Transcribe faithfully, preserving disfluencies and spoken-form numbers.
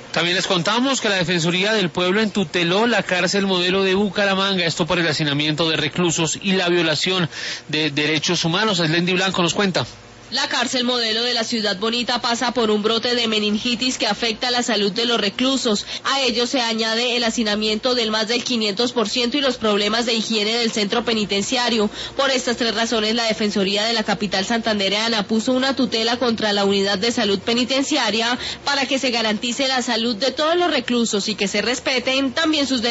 También les contamos que la Defensoría del Pueblo entuteló la cárcel modelo de Bucaramanga, esto por el hacinamiento de reclusos y la violación de derechos humanos. Eslendi Blanco nos cuenta. La cárcel modelo de la Ciudad Bonita pasa por un brote de meningitis que afecta la salud de los reclusos. A ello se añade el hacinamiento del más del quinientos por ciento y los problemas de higiene del centro penitenciario. Por estas tres razones, la Defensoría de la capital santandereana puso una tutela contra la Unidad de Salud Penitenciaria para que se garantice la salud de todos los reclusos y que se respeten también sus derechos.